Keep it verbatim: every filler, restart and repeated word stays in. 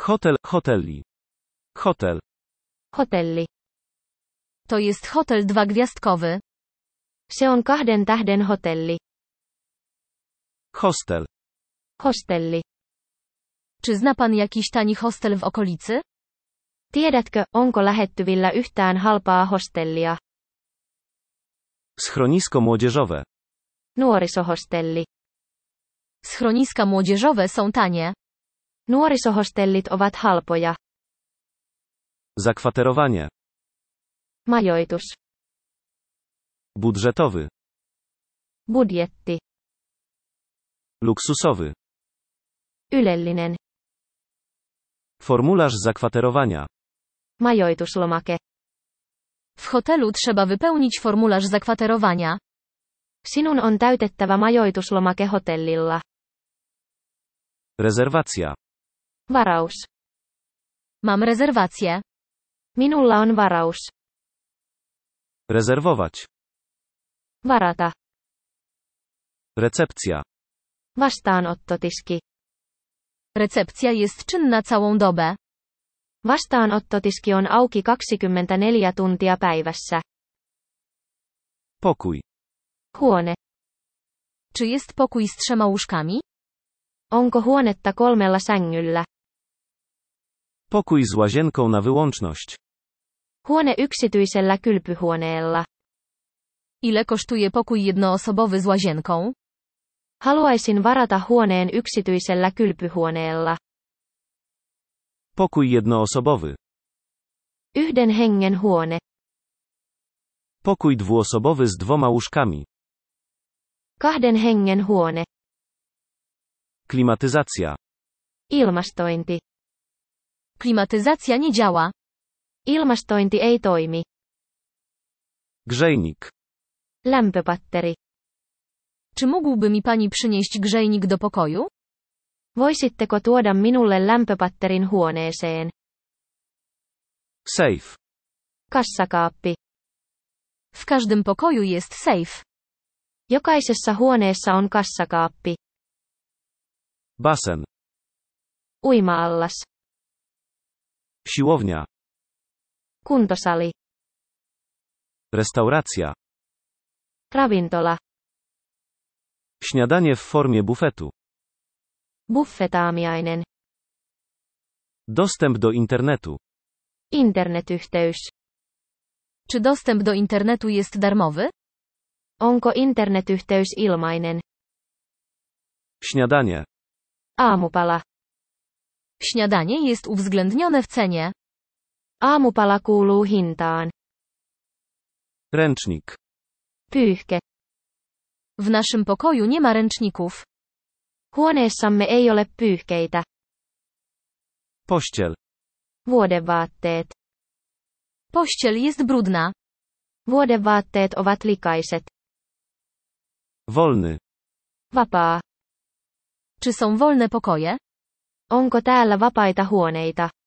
Hotel, hoteli. Hotel. Hotelli. To jest hotel dwugwiazdkowy. Se on kahden tähden hotelli. Hostel. Hostelli. Czy zna pan jakiś tani hostel w okolicy? Tiedätkö, onko lähettyvillä yhtään halpaa hostellia? Schronisko młodzieżowe. Nuorisohostelli. Schroniska młodzieżowe są tanie. Nuorisohostellit ovat halpoja. Zakwaterowanie. Majoitus. Budżetowy. Budjetti. Luksusowy. Ylellinen. Formularz zakwaterowania. Majoituslomake. W hotelu trzeba wypełnić formularz zakwaterowania. Sinun on täytettävä majoituslomake hotellilla. Rezerwacja. Varaus. Mam rezerwację. Minulla on varaus. Rezerwować. Varata. Recepcja. Vastaanottotiski. Recepcja jest czynna całą dobę. Vastaanottotiski on auki kaksikymmentäneljä tuntia päivässä. Pokój. Huone. Czy jest pokój z trzema łóżkami? Onko huonetta kolmella sängyllä? Pokój z łazienką na wyłączność. Huone yksityisellä kylpyhuoneella. Ile kosztuje pokój jednoosobowy z łazienką? Haluaisin varata huoneen yksityisellä kylpyhuoneella. Pokój jednoosobowy. Yhden hengen huone. Pokój dwuosobowy z dwoma łóżkami. Kahden hengen huone. Klimatyzacja. Ilmastointi. Klimatyzacja nie działa. Ilmastointi ei toimi. Grzejnik. Lämpöpatteri. Czy mógłby mi pani przynieść grzejnik do pokoju? Voisitteko tuoda minulle lämpöpatterin huoneeseen? Safe. Kassakaappi. W każdym pokoju jest safe. Jokaisessa huoneessa on kassakaappi. Basen. Uima-allas. Siłownia. Kuntosali. Restauracja. Ravintola. Śniadanie w formie bufetu. Buffetaamiainen. Dostęp do internetu. Internetyhteys. Czy dostęp do internetu jest darmowy? Onko internetyhteys ilmainen? Śniadanie. Aamupala. Śniadanie jest uwzględnione w cenie. Aamupala kuuluu hintaan. Ręcznik. Pyyhke. W naszym pokoju nie ma ręczników. Huoneessamme ei ole pyyhkeitä. Pościel. Vuodevaatteet. Pościel jest brudna. Vuodevaatteet ovat likaiset. Wolny. Vapaa. Czy są wolne pokoje? Onko täällä vapaita huoneita?